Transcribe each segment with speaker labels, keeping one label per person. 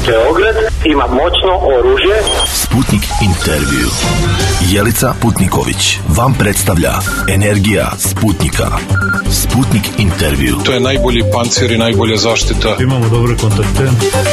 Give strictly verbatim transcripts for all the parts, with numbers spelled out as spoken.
Speaker 1: Beograd ima moćno oružje.
Speaker 2: Sputnik intervju. Jelica Putniković vam predstavlja Energija Sputnika. Sputnik intervju.
Speaker 3: To je najbolji pancir i najbolja zaštita.
Speaker 4: Imamo dobre kontakte.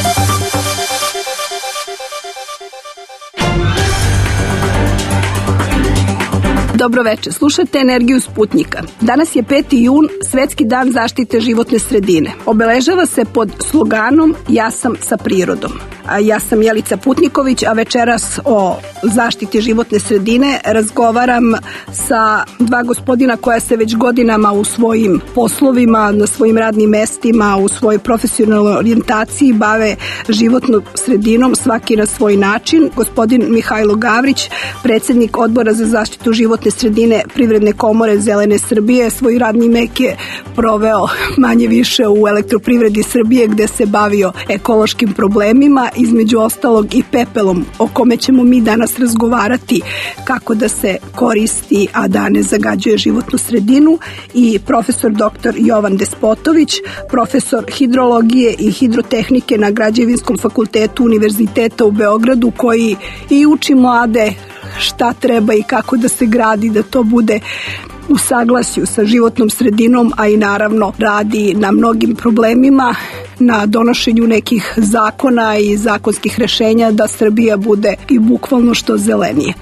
Speaker 5: Dobro večer, slušate Energiju Sputnika. Danas je peti jun, Svetski dan zaštite životne sredine. Obeležava se pod sloganom Ja sam sa prirodom. A ja sam Jelica Putniković, a večeras o zaštiti životne sredine razgovaram sa dva gospodina koja se već godinama u svojim poslovima, na svojim radnim mestima, u svojoj profesionalnoj orijentaciji bave životnom sredinom, svaki na svoj način. Gospodin Mihajlo Gavrić, predsjednik Odbora za zaštitu životne sredine Privredne komore Zelene Srbije, svoj radni vek je proveo manje više u Elektroprivredi Srbije gde se bavio ekološkim problemima, između ostalog i pepelom, o kome ćemo mi danas razgovarati, kako da se koristi, a da ne zagađuje životnu sredinu, i profesor doktor Jovan Despotović, profesor hidrologije i hidrotehnike na Građevinskom fakultetu Univerziteta u Beogradu, koji i uči mlade šta treba i kako da se gradi, da to bude u saglasju sa životnom sredinom, a i naravno radi na mnogim problemima, na donošenju nekih zakona i zakonskih rešenja da Srbija bude i bukvalno što zelenije.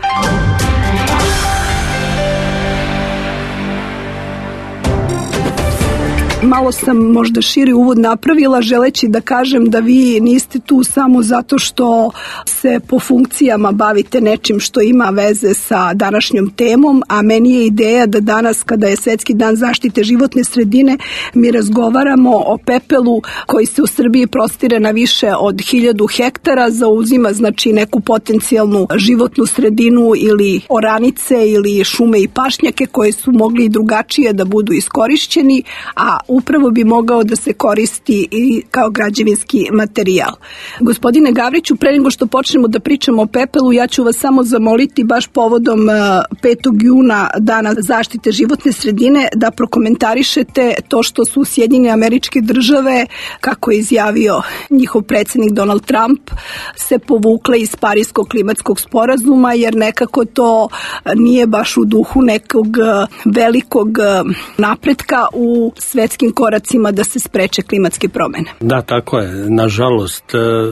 Speaker 5: Malo sam možda širi uvod napravila želeći da kažem da vi niste tu samo zato što se po funkcijama bavite nečim što ima veze sa današnjom temom, a meni je ideja da danas kada je Svetski dan zaštite životne sredine mi razgovaramo o pepelu koji se u Srbiji prostire na više od hiljadu hektara, zauzima znači neku potencijalnu životnu sredinu ili oranice ili šume i pašnjake koje su mogli i drugačije da budu iskorišćeni, a upravo bi mogao da se koristi i kao građevinski materijal. Gospodine Gavriću, pre nego što počnemo da pričamo o pepelu, ja ću vas samo zamoliti baš povodom petog juna, dana zaštite životne sredine, da prokomentarišete to što su Sjedinjene Američke Države, kako je izjavio njihov predsjednik Donald Trump, se povukle iz Pariskog klimatskog sporazuma, jer nekako to nije baš u duhu nekog velikog napretka u svetskim koracima da se spreče klimatske promene.
Speaker 6: Da, tako je. Nažalost,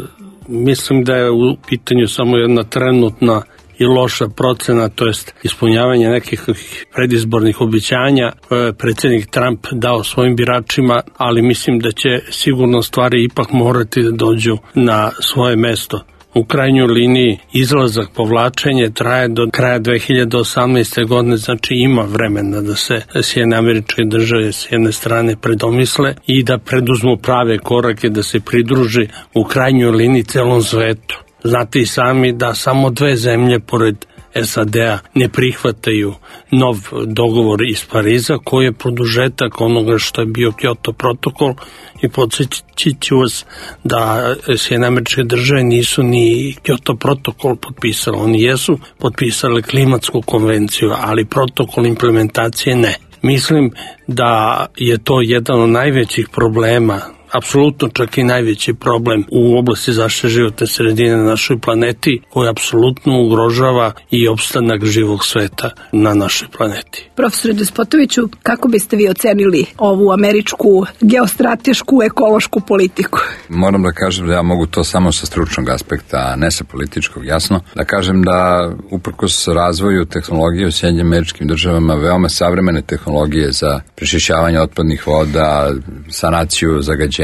Speaker 6: mislim da je u pitanju samo jedna trenutna i loša procena, to jest ispunjavanje nekih predizbornih obećanja koje je predsjednik Trump dao svojim biračima, ali mislim da će sigurno stvari ipak morati da dođu na svoje mesto. U krajnjoj liniji izlazak, povlačenje traje do kraja dve hiljade osamnaeste. godine, znači ima vremena da se Sjedinjene Američke Države s jedne strane predomisle i da preduzmu prave korake da se pridruži u krajnjoj liniji celom svetu. Znate i sami da samo dve zemlje pored S A D-a ne prihvataju nov dogovor iz Pariza, koji je produžetak onoga što je bio Kyoto protokol, i podsjetit ću vas da Sjedinjene Američke Države nisu ni Kyoto protokol potpisali, oni jesu potpisali klimatsku konvenciju, ali protokol implementacije ne. Mislim da je to jedan od najvećih problema, apsolutno čak i najveći problem u oblasti zaštite životne sredine na našoj planeti, koji apsolutno ugrožava i opstanak živog sveta na našoj planeti.
Speaker 5: Profesore Despotoviću, kako biste vi ocenili ovu američku geostratešku ekološku politiku?
Speaker 7: Moram da kažem da ja mogu to samo sa stručnog aspekta, a ne sa političkog, jasno. Da kažem da uprkos razvoju tehnologije u Sjedinjenim Američkim Državama, veoma savremene tehnologije za prečišćavanje otpadnih voda, sanaciju zagađenja,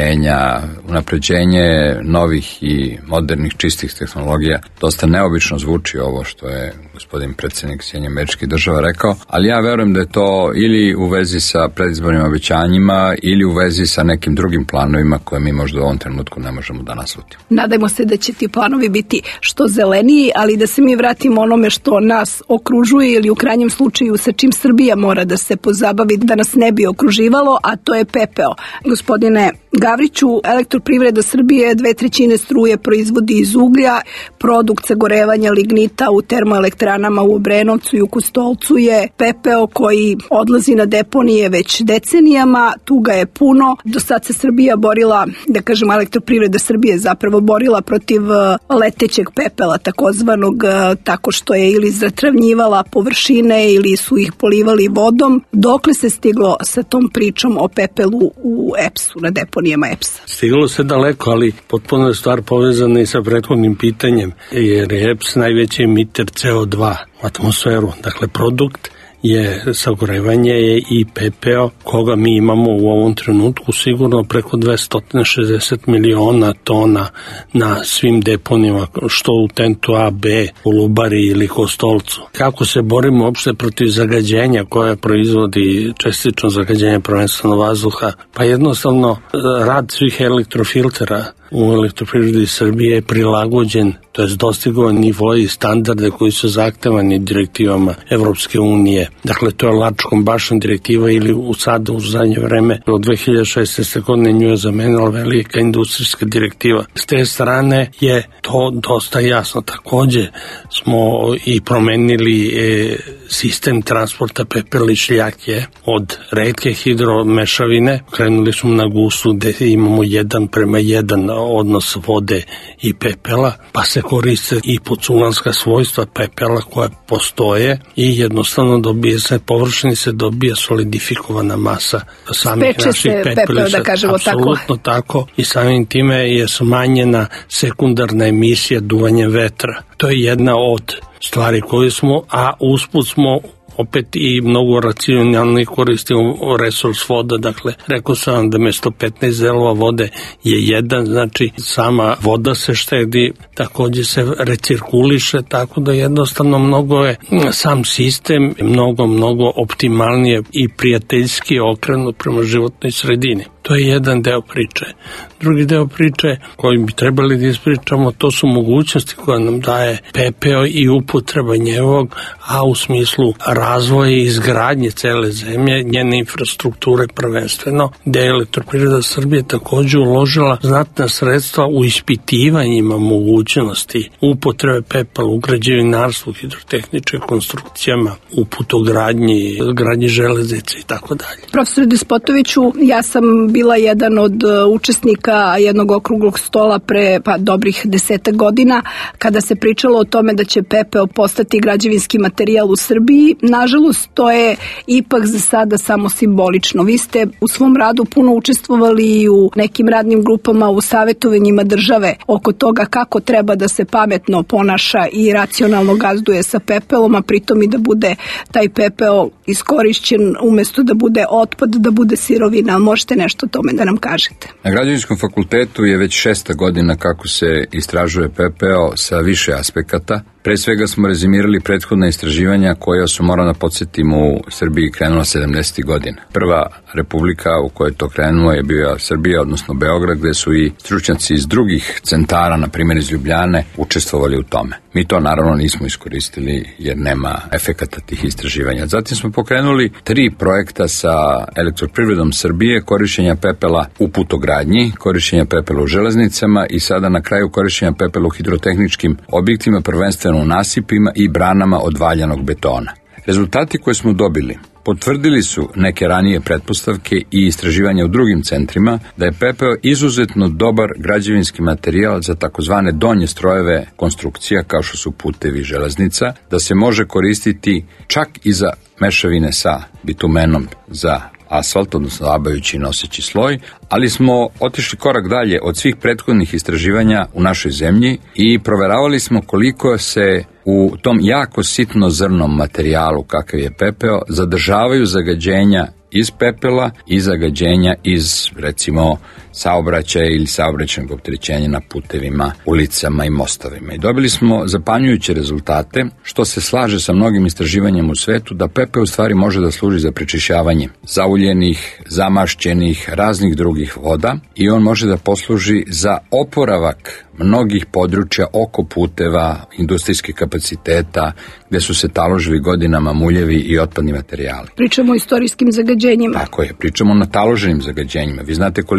Speaker 7: unapređenje novih i modernih čistih tehnologija. Dosta neobično zvuči ovo što je gospodin predsjednik Sjedinjenih Američkih Država rekao, ali ja verujem da je to ili u vezi sa predizbornim obećanjima ili u vezi sa nekim drugim planovima koje mi možda u ovom trenutku ne možemo da naslutimo.
Speaker 5: Nadajmo se da će ti planovi biti što zeleniji, ali da se mi vratimo onome što nas okružuje ili u krajnjem slučaju sa čim Srbija mora da se pozabavi da nas ne bi okruživalo, a to je pepeo. Gospodine Gavriću, Elektroprivreda Srbije dve trećine struje proizvodi iz uglja, produkt sagorevanja lignita u termoelektranama u Obrenovcu i u Kostolcu je pepeo koji odlazi na deponije već decenijama, tuga je puno. Do sad se Srbija borila, da kažem Elektroprivreda Srbije zapravo borila protiv letećeg pepela, takozvanog, tako što je ili zatravnjivala površine ili su ih polivali vodom. Dokle se stiglo sa tom pričom o pepelu u E P S-u, na deponijama E P S-a?
Speaker 6: Stiglo se daleko, ali potpuno je stvar povezana i sa prethodnim pitanjem, jer je E P S najveći emiter C O dva u atmosferu. Dakle, produkt je sagorevanje je i pepeo koga mi imamo u ovom trenutku sigurno preko dvesta šezdeset miliona tona na svim deponijama, što u Tentu A, B, u Lubari ili Kostolcu. Kako se borimo uopšte protiv zagađenja koje proizvodi čestično zagađenje prvenstveno vazduha? Pa jednostavno rad svih elektrofiltera u Elektroprivredi Srbije je prilagođen, to je dostigo nivoje i standarde koji su zahtevani direktivama Evropske unije. Dakle, to je Lačkom bašna direktiva ili u sada u zadnje vreme od dve hiljade šesnaeste. godine nju je zamenila velika industrijska direktiva. S te strane je to dosta jasno. Takođe smo i promenili e, sistem transporta pepela i šljake od retke hidromešavine. Krenuli smo na gusu gde imamo jedan prema jedan odnos vode i pepela, pa se koriste i podsulanska svojstva pepela koja postoje i jednostavno dobije se, površini se dobije solidifikovana masa samih
Speaker 5: Speče
Speaker 6: naših pepela.
Speaker 5: Da kažemo
Speaker 6: apsolutno tako. tako. I samim time je smanjena sekundarna emisija duvanjem vetra. To je jedna od stvari koje smo, a usput smo opet i mnogo racionalno koristimo resurs voda, dakle rekao sam vam da mesto petnaest delova vode je jedan, znači sama voda se štedi, takođe se recirkuliše, tako da jednostavno mnogo je sam sistem mnogo, mnogo optimalnije i prijateljski okrenut prema životnoj sredini. To je jedan deo priče. Drugi deo priče koji bi trebali da ispričamo, to su mogućnosti koje nam daje pepeo i upotreba njegovog, a u smislu razvoja i izgradnje cele zemlje, njene infrastrukture prvenstveno, gde je Elektroprivreda Srbije takođe uložila znatna sredstva u ispitivanjima mogućnosti upotrebe pepela u građevinarstvu, hidrotehničke konstrukcijama, u putogradnji, gradnji železnice i tako dalje.
Speaker 5: Profesor Despotoviću, ja sam bila jedan od učesnika jednog okruglog stola pre pa dobrih desetak godina kada se pričalo o tome da će pepeo postati građevinski materijal u Srbiji. Nažalost, to je ipak za sada samo simbolično. Vi ste u svom radu puno učestvovali i u nekim radnim grupama, u savetovanjima države oko toga kako treba da se pametno ponaša i racionalno gazduje sa pepelom, a pritom i da bude taj pepeo iskorišćen umesto da bude otpad, da bude sirovina. Možete nešto o tome da nam kažete?
Speaker 7: Na Građevinskom fakultetu je već šesta godina kako se istražuje pepeo sa više aspekata. Pre svega smo rezimirali prethodna istraživanja koja su, moram da podsjetim, u Srbiji krenula sedamdesetih godina. Prva republika u kojoj je to krenulo je bila Srbija, odnosno Beograd, gde su i stručnjaci iz drugih centara, na primjer iz Ljubljane, učestvovali u tome. Mi to naravno nismo iskoristili jer nema efekata tih istraživanja. Zatim smo pokrenuli tri projekta sa Elektroprivredom Srbije, korišćenja pepela u putogradnji, korišćenja pepela u železnicama i sada na kraju korišćenja pepela u hidrotehničkim objektima, prvenstveno u nasipima i branama od valjanog betona. Rezultati koje smo dobili potvrdili su neke ranije pretpostavke i istraživanja u drugim centrima da je pepeo izuzetno dobar građevinski materijal za takozvane donje strojeve konstrukcija kao što su putevi, železnica, da se može koristiti čak i za mešavine sa bitumenom za asfalt, odnosno labajući i noseći sloj, ali smo otišli korak dalje od svih prethodnih istraživanja u našoj zemlji i proveravali smo koliko se u tom jako sitno zrnom materijalu kakav je pepeo zadržavaju zagađenja iz pepela i zagađenja iz, recimo, saobraćaja ili saobraćajnog opterećenja na putevima, ulicama i mostovima. I dobili smo zapanjujuće rezultate, što se slaže sa mnogim istraživanjem u svetu, da pepeo u stvari može da služi za prečišćavanje zauljenih, zamašćenih, raznih drugih voda i on može da posluži za oporavak mnogih područja oko puteva, industrijskih kapaciteta, gde su se taložili godinama muljevi i otpadni materijali.
Speaker 5: Pričamo o istorijskim zagađenjima.
Speaker 7: Tako je, pričamo o nataloženim zagađenjima. Vi znate koliko mi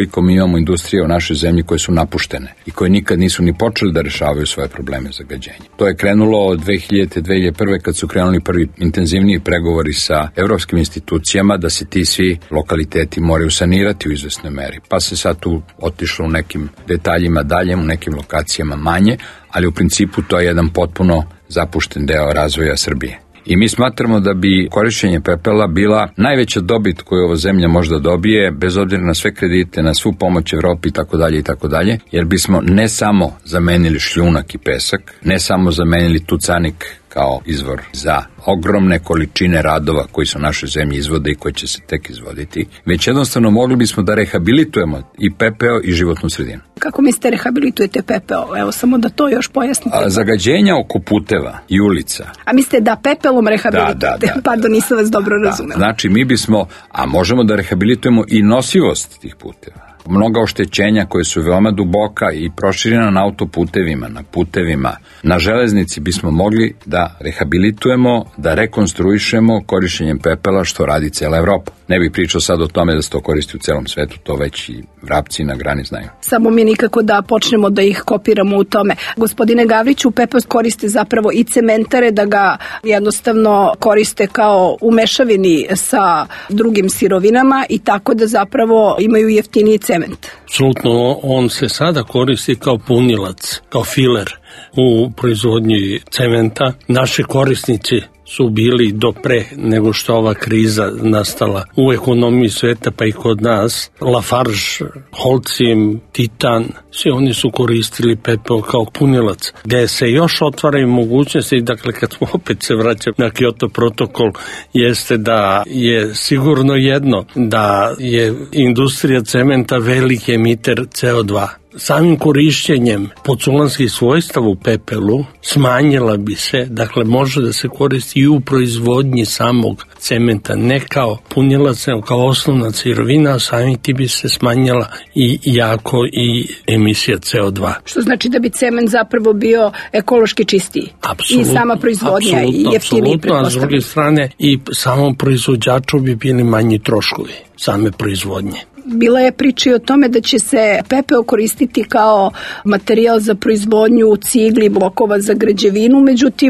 Speaker 7: imamo industrije u našoj zemlji koje su napuštene i koje nikad nisu ni počeli da rešavaju svoje probleme zagađenja. To je krenulo od dve hiljade dve hiljade prve kad su krenuli prvi intenzivniji pregovori sa evropskim institucijama da se ti svi lokaliteti moraju sanirati u izvesnoj meri. Pa se sad tu otišlo u nekim detaljima dalje, u nekim lokacijama manje, ali u principu to je jedan potpuno zapušten deo razvoja Srbije. I mi smatramo da bi korišćenje pepela bila najveća dobit koju ova zemlja možda dobije, bez obzira na sve kredite, na svu pomoć Evropi i tako dalje i tako dalje, jer bismo ne samo zamenili šljunak i pesak, ne samo zamenili tucanik kao izvor za ogromne količine radova koji su naše zemlje izvode i koji će se tek izvoditi, već jednostavno mogli bismo da rehabilitujemo i pepeo i životnu sredinu.
Speaker 5: Kako mislite rehabilitujete pepeo? Evo samo da to još pojasnite.
Speaker 7: A, zagađenja oko puteva i ulica.
Speaker 5: A mislite da pepelom rehabilitujete? Da, da, da. Pardon, nisam vas dobro da, razumela.
Speaker 7: Znači mi bismo, a možemo da rehabilitujemo i nosivost tih puteva. Mnoga oštećenja koje su veoma duboka i proširena na autoputevima, na putevima, na železnici bismo mogli da rehabilitujemo, da rekonstruišemo korišćenjem pepela što radi cela Evropa. Ne bih pričao sad o tome da se to koristi u celom svetu, to već i vrapci na grani znaju.
Speaker 5: Samo mi nikako da počnemo da ih kopiramo u tome. Gospodine Gavriću, pepeo koriste zapravo i cementare da ga jednostavno koriste kao u mešavini sa drugim sirovinama i tako da zapravo imaju jeftiniji cement.
Speaker 6: Apsolutno, on se sada koristi kao punilac, kao filer u proizvodnji cementa. Naši korisnici su bili do pre nego što ova kriza nastala u ekonomiji sveta, pa i kod nas. Lafarge, Holcim, Titan, svi oni su koristili pepeo kao punilac. Gde se još otvaraju mogućnosti, dakle kad smo opet se vraćamo na Kyoto protokol, jeste da je sigurno jedno, da je industrija cementa veliki emiter C O dva. Samim korišćenjem podsulanskih svojstava u pepelu smanjila bi se, dakle može da se koristi i u proizvodnji samog cementa, ne kao punilac, nego kao osnovna sirovina, a samim ti bi se smanjila i jako i emisija C O dva.
Speaker 5: Što znači da bi cement zapravo bio ekološki čistiji.
Speaker 6: Apsolutno,
Speaker 5: i sama proizvodnja i jeftiniji pretpostavljeno.
Speaker 6: A s druge strane i samom proizvođaču bi bili manji troškovi same proizvodnje.
Speaker 5: Bila je priča o tome da će se pepeo koristiti kao materijal za proizvodnju cigli, blokova za građevinu, međutim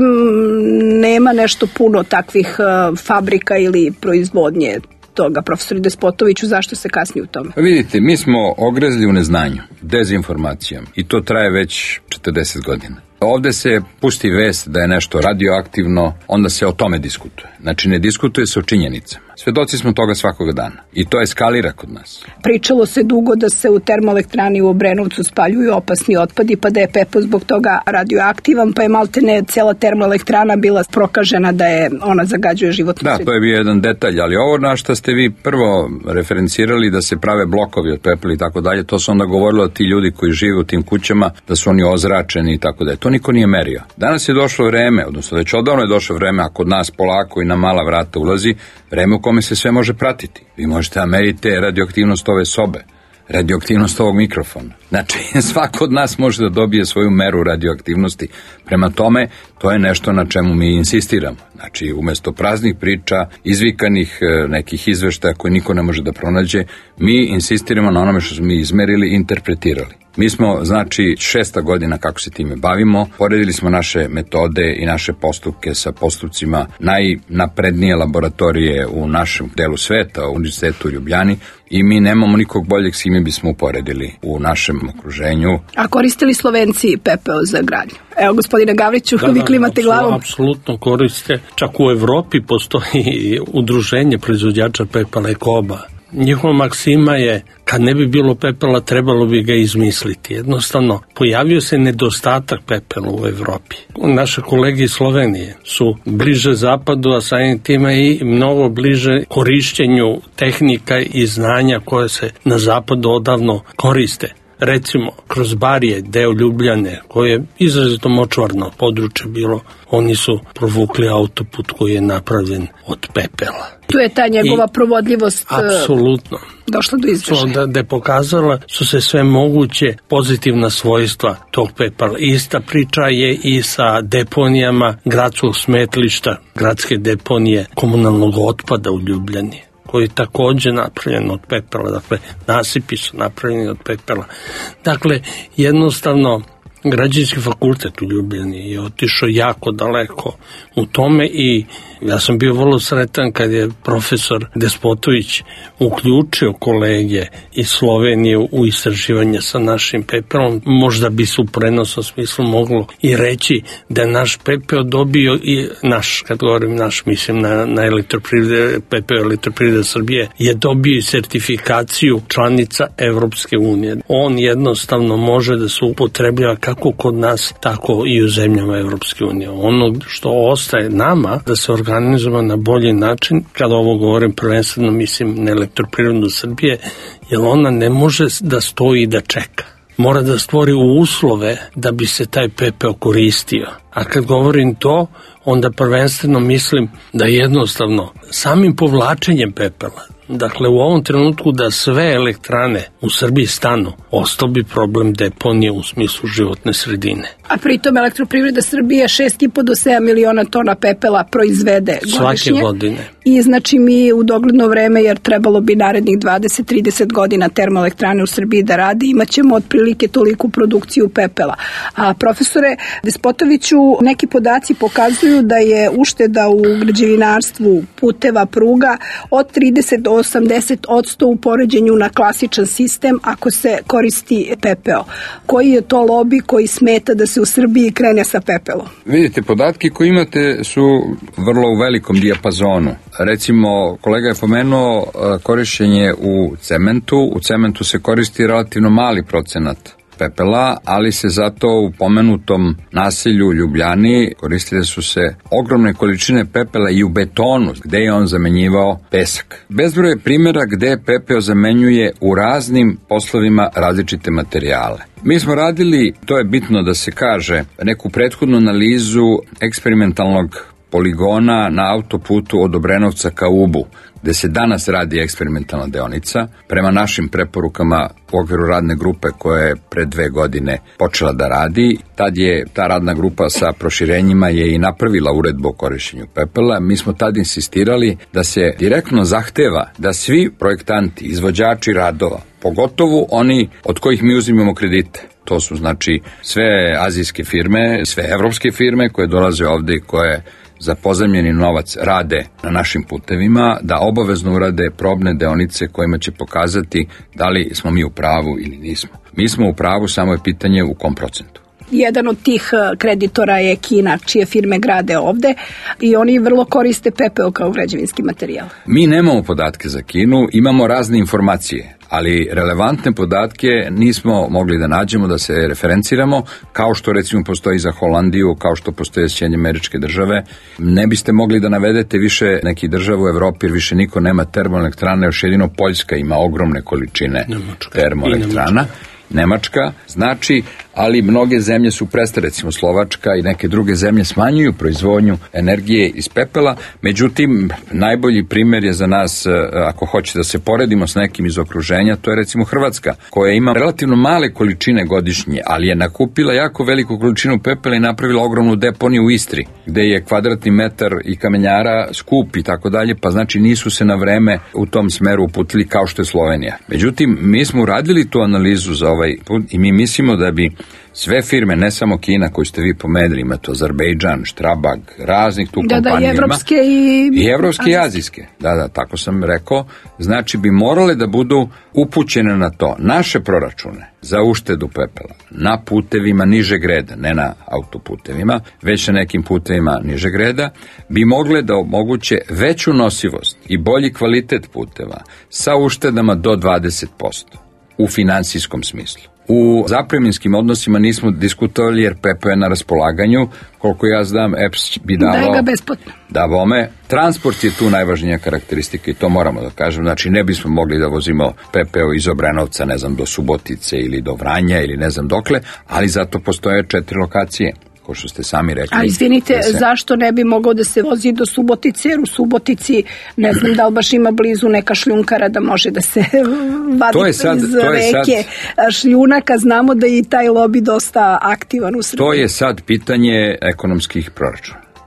Speaker 5: nema nešto puno takvih fabrika ili proizvodnje toga. Profesor Despotoviću, zašto se kasni u tome?
Speaker 7: Vidite, mi smo ogrezli u neznanju, dezinformacijom i to traje već četrdeset godina. Ovde se pusti vest da je nešto radioaktivno, onda se o tome diskutuje. Znači ne diskutuje se o činjenicama. Svedoci smo toga svakoga dana i to eskalira kod nas.
Speaker 5: Pričalo se dugo da se u termoelektrani u Obrenovcu spaljuju opasni otpadi, pa da je pepeo zbog toga radioaktivan, pa je maltene cela termoelektrana bila prokažena da je ona zagađuje životnu sredinu.
Speaker 7: Da, to je bio jedan detalj, ali ovo na što ste vi prvo referencirali da se prave blokovi od pepela i tako dalje, to su onda govorilo ti ljudi koji žive u tim kućama, da su oni ozračeni i tako dalje. To niko nije merio. Danas je došlo vreme, odnosno već odavno je došlo vreme, a kod nas polako i na mala vrata ulazi, vreme u kome se sve može pratiti. Vi možete da merite radioaktivnost ove sobe, radioaktivnost ovog mikrofona. Znači, svako od nas može da dobije svoju meru radioaktivnosti. Prema tome, to je nešto na čemu mi insistiramo. Znači, umesto praznih priča, izvikanih nekih izveštaja koje niko ne može da pronađe, mi insistiramo na onome što smo mi izmerili i interpretirali. Mi smo, znači, šesta godina kako se time bavimo, poredili smo naše metode i naše postupke sa postupcima najnaprednije laboratorije u našem delu sveta, u Univerzitetu u Ljubljani, i mi nemamo nikog boljeg, s ime bismo uporedili u našem okruženju.
Speaker 5: A koristili Slovenci pepeo za gradnju? Evo, gospodine Gavriću, da, vi klimate
Speaker 6: da,
Speaker 5: glavom.
Speaker 6: Apsolutno koriste. Čak u Evropi postoji udruženje proizvođača pepela Ekoba. Njihova maksima je, kad ne bi bilo pepela, trebalo bi ga izmisliti. Jednostavno, pojavio se nedostatak pepela u Evropi. Naše kolege iz Slovenije su bliže zapadu, a samim time i mnogo bliže korišćenju tehnika i znanja koje se na zapadu odavno koriste. Recimo, kroz Barije, deo Ljubljane, koje je izrazito močvarno područje bilo, oni su provukli autoput koji je napravljen od pepela.
Speaker 5: Tu je ta njegova I, provodljivost
Speaker 6: apsolutno
Speaker 5: došla do izražaja.
Speaker 6: Da, da je pokazala su se sve moguće pozitivna svojstva tog pepela. Ista priča je i sa deponijama gradskog smetlišta, gradske deponije komunalnog otpada u Ljubljani, koji je takođe napravljen od pepela, dakle nasipi su napravljeni od pepela. Dakle, jednostavno Građevinski fakultet u Ljubljani je otišao jako daleko u tome i ja sam bio vrlo sretan kad je profesor Despotović uključio kolege iz Slovenije u istraživanje sa našim pepelom. Možda bi se u prenosnom smislu moglo i reći da je naš pepeo dobio i naš, kad govorim naš, mislim na, na elektroprivrede, pepeo elektroprivrede Srbije, je dobio i sertifikaciju članica Evropske unije. On jednostavno može da se upotrebljava kako kod nas, tako i u zemljama Evropske unije. Ono što ostaje nama da se organizujemo na bolji način, kada ovo govorim prvenstveno mislim na elektroprivredu Srbije, jer ona ne može da stoji i da čeka. Mora da stvori uslove da bi se taj pepeo koristio. A kad govorim to, onda prvenstveno mislim da jednostavno samim povlačenjem pepela, dakle u ovom trenutku da sve elektrane u Srbiji stanu, ostao bi problem deponije u smislu životne sredine.
Speaker 5: A pritom elektroprivreda Srbije šest i po do sedam miliona tona pepela proizvede godišnje.
Speaker 6: Svake godine.
Speaker 5: I znači mi u dogledno vreme, jer trebalo bi narednih dvadeset do trideset godina termoelektrane u Srbiji da radi, imat ćemo otprilike toliku produkciju pepela. A profesore Despotoviću, neki podaci pokazuju da je ušteda u građevinarstvu puteva, pruga od trideset do osamdeset odsto u poređenju na klasičan sistem ako se koristi pepeo. Koji je to lobi koji smeta da se u Srbiji krene sa pepelom?
Speaker 7: Vidite, podatki koje imate su vrlo u velikom dijapazonu. Recimo, kolega je pomenuo korišćenje u cementu. U cementu se koristi relativno mali procenat pepela, ali se zato u pomenutom naselju Ljubljani koristile su se ogromne količine pepela i u betonu, gde je on zamenjivao pesak. Bezbroj je primjera gde pepeo zamenjuje u raznim poslovima različite materijale. Mi smo radili, to je bitno da se kaže, neku prethodnu analizu eksperimentalnog poligona na autoputu od Obrenovca ka Ubu, gde se danas radi eksperimentalna deonica, prema našim preporukama u okviru radne grupe koja je pre dve godine počela da radi. Tad je ta radna grupa sa proširenjima je i napravila uredbu o korišćenju pepela. Mi smo tad insistirali da se direktno zahteva da svi projektanti, izvođači radova, pogotovo oni od kojih mi uzimamo kredite, to su znači sve azijske firme, sve evropske firme koje dolaze ovde i koje za pozajmljeni novac rade na našim putevima, da obavezno urade probne deonice kojima će pokazati da li smo mi u pravu ili nismo. Mi smo u pravu, samo je pitanje u kom procentu.
Speaker 5: Jedan od tih kreditora je Kina, čije firme grade ovde i oni vrlo koriste pepeo kao građevinski materijal.
Speaker 7: Mi nemamo podatke za Kinu, imamo razne informacije, ali relevantne podatke nismo mogli da nađemo, da se referenciramo, kao što recimo postoji za Holandiju, kao što postoje Sjedinjene Američke Države. Ne biste mogli da navedete više nekih država u Evropi, jer više niko nema termoelektrane, još jedino Poljska ima ogromne količine Nemačka. termoelektrana. Nemačka, znači, ali mnoge zemlje su prestale, recimo Slovačka i neke druge zemlje smanjuju proizvodnju energije iz pepela, međutim, najbolji primjer je za nas, ako hoćete da se poredimo s nekim iz okruženja, to je recimo Hrvatska, koja ima relativno male količine godišnje, ali je nakupila jako veliku količinu pepela i napravila ogromnu deponiju u Istri, gde je kvadratni metar i kamenjara skup i tako dalje, pa znači nisu se na vreme u tom smeru uputili kao što je Slovenija. Međutim, mi smo uradili tu analizu za ovaj put i mi mislimo da bi sve firme, ne samo Kina koju ste vi pomenuli, ima to Azerbejdžan, Štrabag, raznih tu
Speaker 5: da,
Speaker 7: kompanija.
Speaker 5: Da, i evropske i...
Speaker 7: I evropske i azijske. Da, da, tako sam rekao. Znači bi morale da budu upućene na to. Naše proračune za uštedu pepela na putevima nižeg reda, ne na autoputevima, već na nekim putevima nižeg reda, bi mogle da omoguće veću nosivost i bolji kvalitet puteva sa uštedama do dvadeset posto u finansijskom smislu. U zapreminskim odnosima nismo diskutovali jer pepeo je na raspolaganju, koliko ja znam E P S bi davao...
Speaker 5: Daje ga besplatno.
Speaker 7: Da bome. Transport je tu najvažnija karakteristika i to moramo da kažem. Znači ne bismo mogli da vozimo pepeo iz Obrenovca, ne znam, do Subotice ili do Vranja ili ne znam dokle, ali zato postoje četiri lokacije, ko što ste sami rekli.
Speaker 5: A izvinite,
Speaker 7: se...
Speaker 5: zašto ne bi mogao da se vozi do Subotice, jer u Subotici ne znam da li baš ima blizu neka šljunkara da može da se vadi
Speaker 7: sad,
Speaker 5: iz reke sad... šljunaka, znamo da je i taj lobi dosta aktivan u Srbiji.
Speaker 7: To je sad pitanje ekonomskih proračuna.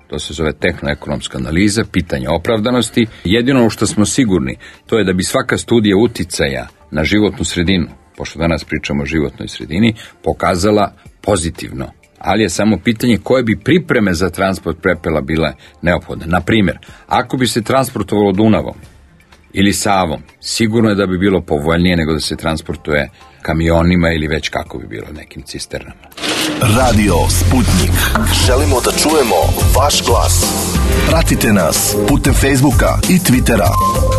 Speaker 7: To se zove tehnoekonomska analiza, pitanje opravdanosti. Jedino u što smo sigurni, to je da bi svaka studija uticaja na životnu sredinu, pošto danas pričamo o životnoj sredini, pokazala pozitivno. Ali je samo pitanje koje bi pripreme za transport pepela bile neophodne. Na primjer, ako bi se transportovalo Dunavom ili Savom, sigurno je da bi bilo povoljnije nego da se transportuje kamionima ili već kako bi bilo, nekim cisternama.
Speaker 2: Radio Sputnik. Želimo da čujemo vaš glas. Pratite nas putem Facebooka i Twittera.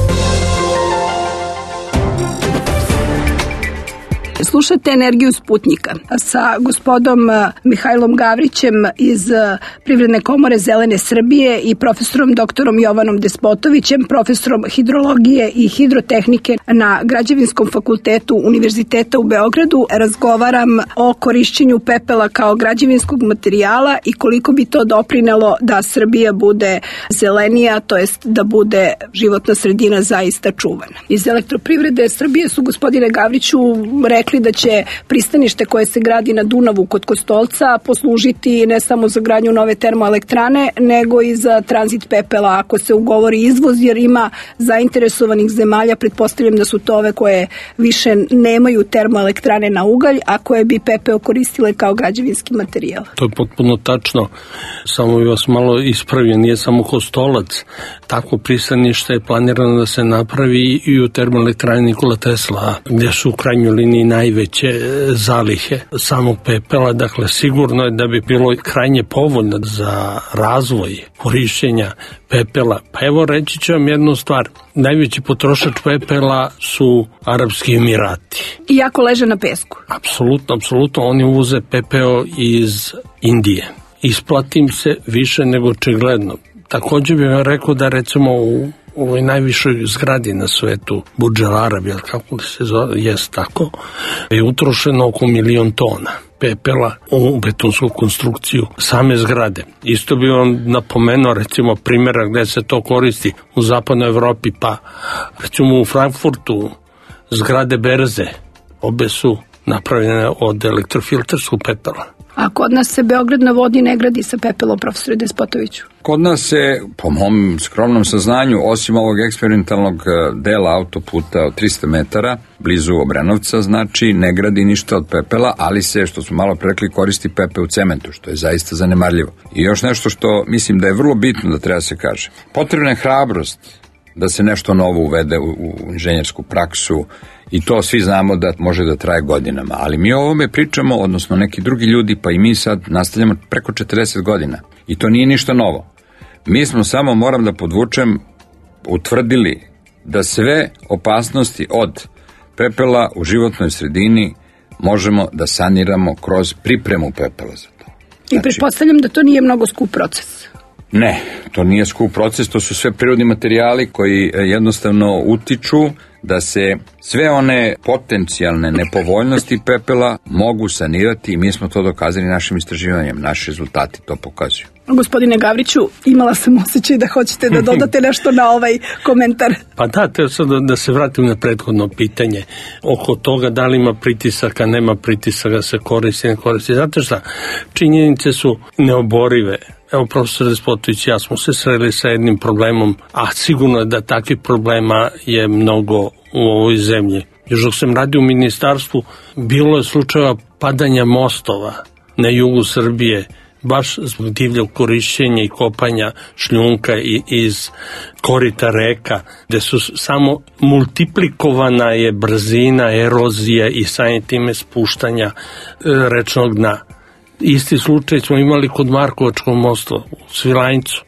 Speaker 5: Slušate Energiju Sputnika sa gospodom Mihajlom Gavrićem iz Privredne komore Zelene Srbije i profesorom doktorom Jovanom Despotovićem, profesorom hidrologije i hidrotehnike na Građevinskom fakultetu Univerziteta u Beogradu. Razgovaram o korišćenju pepela kao građevinskog materijala i koliko bi to doprinelo da Srbija bude zelenija, to jest da bude životna sredina zaista čuvana. Iz Elektroprivrede Srbije su, gospodine Gavriću, rekli da će pristanište koje se gradi na Dunavu kod Kostolca poslužiti ne samo za gradnju nove termoelektrane, nego i za tranzit pepela ako se ugovori izvoz, jer ima zainteresovanih zemalja, pretpostavljam da su to ove koje više nemaju termoelektrane na ugalj, a koje bi pepeo koristile kao građevinski materijal.
Speaker 6: To je potpuno tačno, samo bih vas malo ispravio, nije samo Kostolac. Takvo pristanište je planirano da se napravi i u termoelektrani Nikola Tesla, gdje su u krajnjoj liniji najveće zalihe samog pepela. Dakle, sigurno je da bi bilo krajnje povoljno za razvoj korišćenja pepela. Pa evo, reći ću vam jednu stvar. Najveći potrošač pepela su Arapski Emirati.
Speaker 5: Iako leže na pesku.
Speaker 6: Apsolutno, apsolutno. Oni uvoze pepeo iz Indije. Isplati im se više nego očigledno. Također bih vam rekao da recimo u u ovoj najvišoj zgradi na svetu, Burj Al Arab, jel kako li se zove, jest tako, je utrošeno oko milion tona pepela u betonsku konstrukciju same zgrade. Isto bi vam napomenuo recimo primjera gdje se to koristi u zapadnoj Evropi, pa recimo u Frankfurtu zgrade berze, obe su napravljene od elektrofilterskog pepela.
Speaker 5: A kod nas se Beograd na vodi ne gradi sa pepelom, profesore Despotoviću?
Speaker 7: Kod nas se, po mom skromnom saznanju, osim ovog eksperimentalnog dela autoputa od trista metara, blizu Obrenovca, znači ne gradi ništa od pepela, ali se, što smo malo rekli, koristi pepe u cementu, što je zaista zanemarljivo. I još nešto što mislim da je vrlo bitno da treba se kaže. Potrebna je hrabrost da se nešto novo uvede u, u inženjersku praksu, i to svi znamo da može da traje godinama, ali mi o ovome pričamo, odnosno neki drugi ljudi, pa i mi sad nastavljamo preko četrdeset godina. I to nije ništa novo. Mi smo samo, moram da podvučem, utvrdili da sve opasnosti od pepela u životnoj sredini možemo da saniramo kroz pripremu pepela za to.
Speaker 5: Znači, i pretpostavljam da to nije mnogo skup proces.
Speaker 7: Ne, to nije skup proces, to su sve prirodni materijali koji jednostavno utiču da se sve one potencijalne nepovoljnosti pepela mogu sanirati i mi smo to dokazali našim istraživanjem, naši rezultati to pokazuju.
Speaker 5: Gospodine Gavriću, imala sam osjećaj da hoćete da dodate nešto na ovaj komentar.
Speaker 6: Pa da, te sad da se vratim na prethodno pitanje oko toga da li ima pritisaka, nema pritisaka, se koristi, ne koristi. Znate šta, činjenice su neoborive. Evo, profesor Despotović i ja smo se sreli sa jednim problemom, a sigurno je da takvih problema je mnogo u ovoj zemlji. Još dok sam radio u ministarstvu, bilo je slučajeva padanja mostova na jugu Srbije, baš zbog divljeg korišćenja i kopanja šljunka i iz korita reka, gde su samo multiplikovana je brzina, erozija i samim time spuštanja rečnog dna. Isti slučaj smo imali kod Markovačkog mosta u Svilajncu,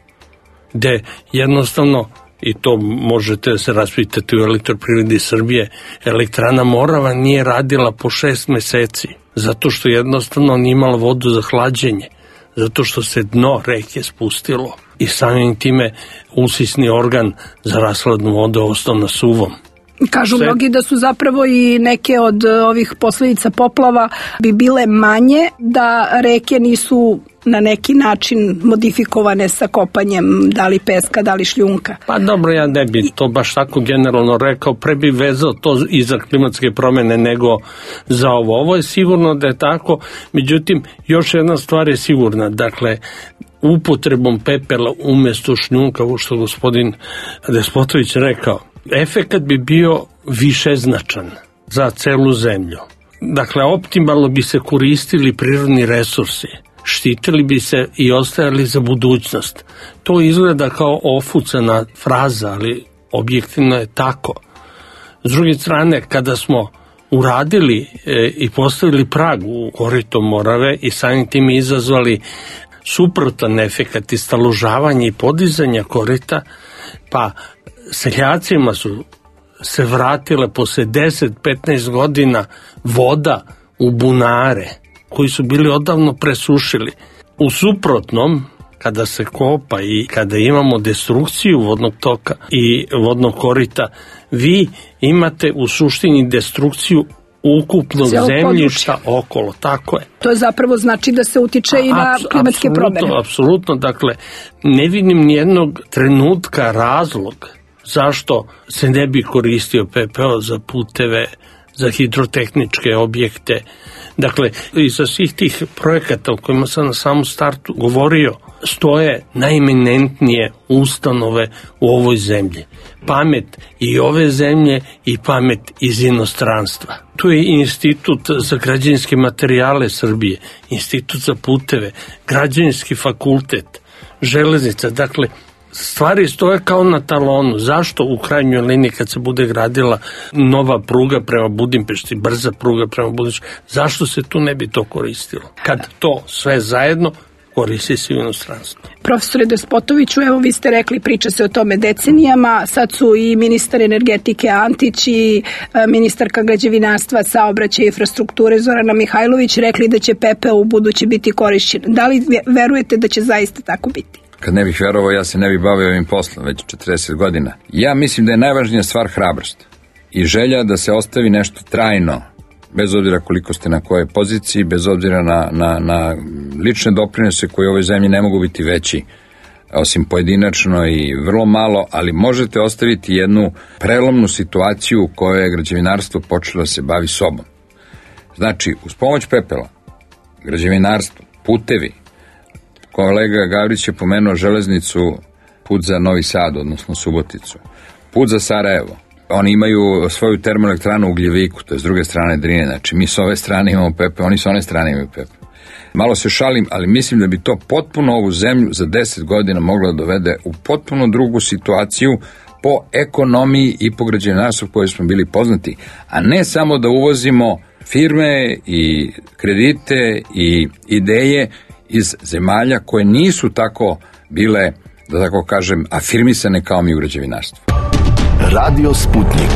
Speaker 6: gde jednostavno, i to možete da se raspitati u Elektroprivredi Srbije, elektrana Morava nije radila po šest meseci, zato što jednostavno nije imala vodu za hlađenje, zato što se dno reke spustilo i samim time usisni organ za rashladnu vodu ostao na suvom.
Speaker 5: Kažu Sve... mnogi da su zapravo i neke od ovih posljedica poplava bi bile manje da reke nisu na neki način modifikovane sa kopanjem da li peska, da li šljunka.
Speaker 6: Pa dobro, ja ne bi to baš tako generalno rekao, pre bi vezao to i za klimatske promjene nego za ovo. Ovo je sigurno da je tako, međutim, još jedna stvar je sigurna, dakle, upotrebom pepela umjesto šljunka, što gospodin Despotović rekao, efekat bi bio višeznačan za celu zemlju. Dakle, optimalno bi se koristili prirodni resursi, štitili bi se i ostajali za budućnost. To izgleda kao ofucana fraza, ali objektivno je tako. S druge strane, kada smo uradili e, i postavili prag u korito Morave i samim tim izazvali suprotan efekat istaložavanja i podizanja korita, pa seljacima su se vratile posle deset do petnaest godina voda u bunare koji su bili odavno presušili. U suprotnom, kada se kopa i kada imamo destrukciju vodnog toka i vodnog korita, vi imate u suštini destrukciju ukupnog Cijelo zemljišta područje. Okolo, tako je.
Speaker 5: To zapravo znači da se utiče i na Apsu, klimatske promjene.
Speaker 6: Apsolutno, dakle, ne vidim nijednog trenutka razlog zašto se ne bi koristio pepeo za puteve, za hidrotehničke objekte. Dakle, iza svih tih projekata o kojima sam na samom startu govorio, stoje najeminentnije ustanove u ovoj zemlji. Pamet i ove zemlje i pamet iz inostranstva. Tu je Institut za građevinske materijale Srbije, Institut za puteve, Građevinski fakultet, železnica. Dakle, stvari stoje kao na talonu. Zašto u krajnjoj liniji kad se bude gradila nova pruga prema Budimpešti, brza pruga prema Budimpešti, zašto se tu ne bi to koristilo? Kad to sve zajedno koristi se u inostranstvu.
Speaker 5: Profesore Despotoviću, evo vi ste rekli, priča se o tome decenijama, sad su i ministar energetike Antić i ministarka građevinarstva, saobraćaja i infrastrukture Zorana Mihajlović rekli da će pepeo u buduće biti korišćen. Da li verujete da će zaista tako biti?
Speaker 7: Kad ne bih verovao, ja se ne bih bavio ovim poslom već četrdeset godina. Ja mislim da je najvažnija stvar hrabrost i želja da se ostavi nešto trajno, bez obzira koliko ste na kojoj poziciji, bez obzira na, na, na lične doprinose koje u ovoj zemlji ne mogu biti veći, osim pojedinačno i vrlo malo, ali možete ostaviti jednu prelomnu situaciju u kojoj je građevinarstvo počelo da se bavi sobom. Znači, uz pomoć pepela, građevinarstvo, putevi, kolega Gavrić je pomenuo železnicu, put za Novi Sad, odnosno Suboticu, put za Sarajevo. Oni imaju svoju termoelektranu u Ugljeviku, to je s druge strane Drine, znači mi s ove strane imamo pepeo, oni s one strane imaju pepeo. Malo se šalim, ali mislim da bi to potpuno ovu zemlju za deset godina moglo da dovede u potpuno drugu situaciju po ekonomiji i po građevinarstvu koje smo bili poznati, a ne samo da uvozimo firme i kredite i ideje iz zemalja koje nisu tako bile, da tako kažem, afirmisane kao mi u građevinarstvu.
Speaker 2: Radio Sputnik.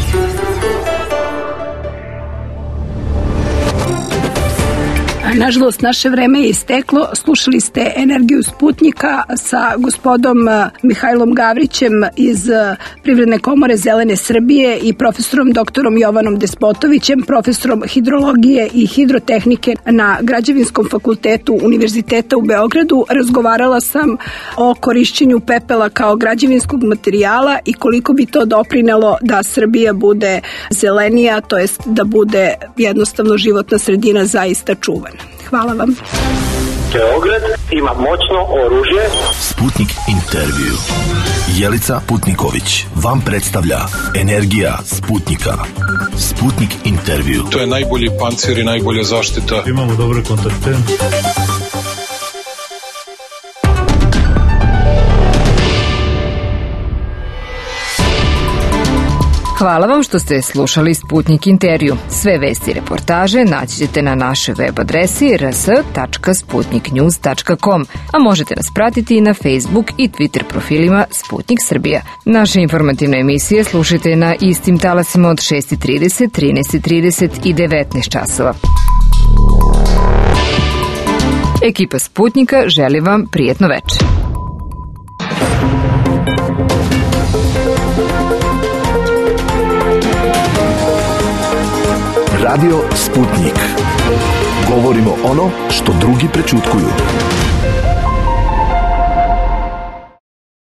Speaker 5: Nažalost, naše vreme je isteklo. Slušali ste Energiju Sputnika sa gospodom Mihajlom Gavrićem iz Privredne komore Zelene Srbije i profesorom doktorom Jovanom Despotovićem, profesorom hidrologije i hidrotehnike na Građevinskom fakultetu Univerziteta u Beogradu. Razgovarala sam o korišćenju pepela kao građevinskog materijala i koliko bi to doprinelo da Srbija bude zelenija, to jest da bude jednostavno životna sredina zaista čuvana. Hvala vam.
Speaker 1: Beograd ima moćno oružje.
Speaker 2: Sputnik intervju. Jelica Putniković vam predstavlja Energija Sputnika. Sputnik intervju.
Speaker 3: To je najbolji pancir i najbolja zaštita.
Speaker 4: Imamo dobre kontakte.
Speaker 8: Hvala vam što ste slušali Sputnik intervju. Sve vesti i reportaže naći ćete na našoj web adresi r s tačka sputnik news tačka com, a možete nas pratiti i na Facebook i Twitter profilima Sputnik Srbija. Naše informativne emisije slušajte na istim talasima od šest trideset, trinaest trideset i devetnaest časova. Ekipa Sputnika želi vam prijetno večer.
Speaker 2: Radio Sputnik. Govorimo ono što drugi prećutkuju.